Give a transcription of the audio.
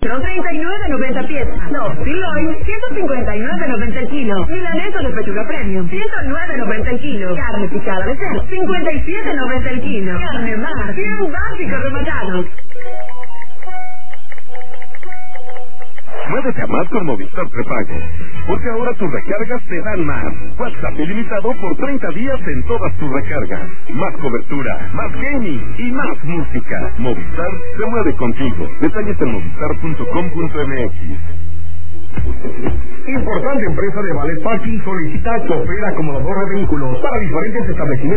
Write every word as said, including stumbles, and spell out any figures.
treinta y nueve noventa piezas. No, sirloin, ciento cincuenta y nueve noventa el kilo. Milanesa de pechuga premium, ciento nueve noventa el kilo. Carne picada de cerdo, cincuenta y siete noventa el kilo. Carne mar, cien básicos rematados. Muévete a más con Movistar Prepago, porque ahora tus recargas te dan más. WhatsApp ilimitado por treinta días en todas tus recargas. Más cobertura, más gaming y más música. Movistar se mueve contigo. Detalles en movistar punto com punto m x. Importante empresa de Valet Parking solicita chofer acomodador de vehículos para diferentes establecimientos